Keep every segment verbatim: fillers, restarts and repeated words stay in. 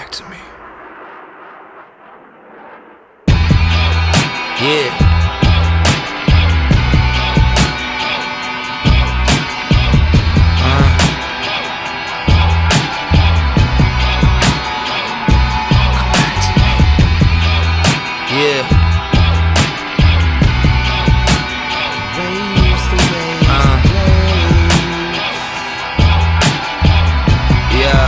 back to me. Yeah. Yeah. Uh. Yeah.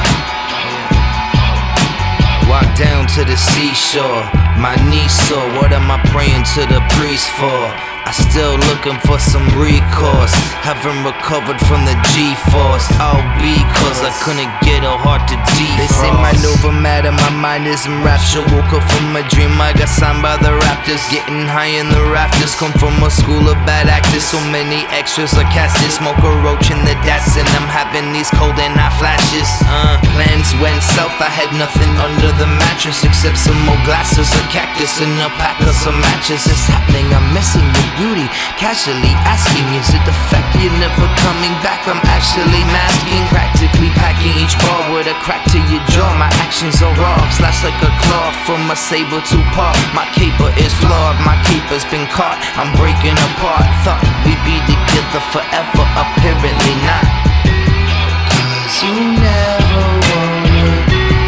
Walk down to the seashore. My knees sore. What am I praying to the priest for? I still looking for some recourse. Haven't recovered from the G-force. All because I couldn't get a heart to defrost. They say my Nova matter, my mind is in rapture. Woke up from a dream, I got signed by the Raptors. Getting high in the rafters, come from a school of bad actors. So many extras are casted. Smoke a roach in the dats, and I'm having these cold and hot flashes. uh, Plans went south, I had nothing under the mattress except some more glasses, a cactus, and a pack of some matches. It's happening, I'm missing you. Beauty, casually asking, is it the fact you're never coming back? I'm actually masking, practically packing each ball with a crack to your jaw. My actions are raw, slash like a claw from a saber to paw. My caper is flawed, my keeper's been caught. I'm breaking apart, thought we'd be together forever, apparently not. Cause you never wanted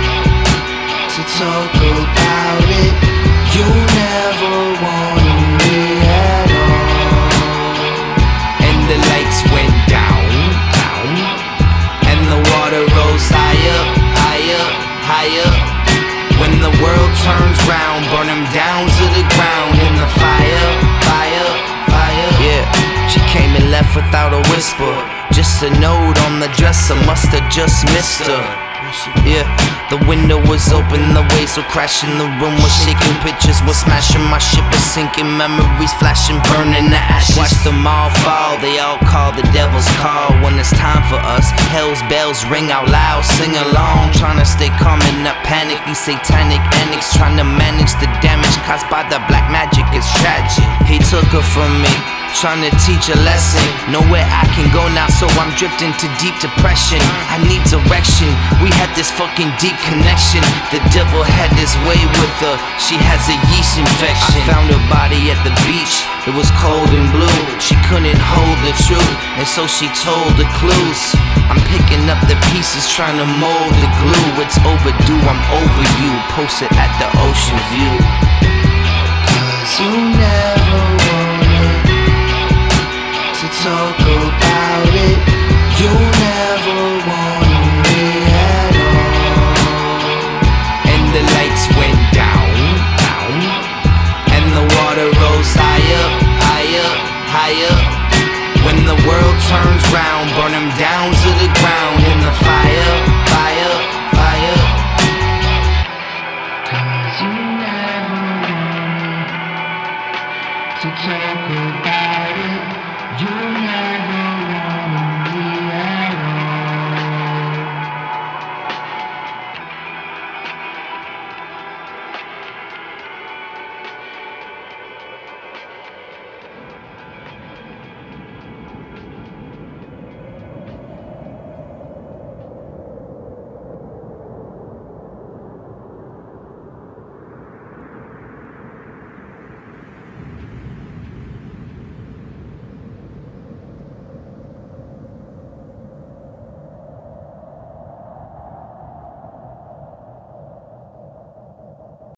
to talk about it. You never wanted me at all. And the lights went down, down, and the water rose higher, higher, higher. When the world turns round, burn them down to the ground in the fire, fire, fire. Yeah, she came and left without a whisper. Just a note on the dresser, must've just missed her. Yeah, the window was open, the waves were crashing, the room was shaking, pictures were smashing, my ship was sinking, memories flashing, burning the ashes. Watch them all fall, they all call the devil's call. When it's time for us, hell's bells ring out loud, sing along, trying to stay calm in the panic. These satanic antics, trying to manage the damage caused by the black magic. It's tragic. He took her from me, trying to teach a lesson. Nowhere I can go now, so I'm drifting to deep depression. I need direction. We had this fucking deep connection. The devil had his way with her. She has a yeast infection. I found her body at the beach. It was cold and blue. She couldn't hold the truth, and so she told the clues. I'm picking up the pieces, trying to mold the glue. It's overdue, I'm over you. Posted at the ocean view. Cause you never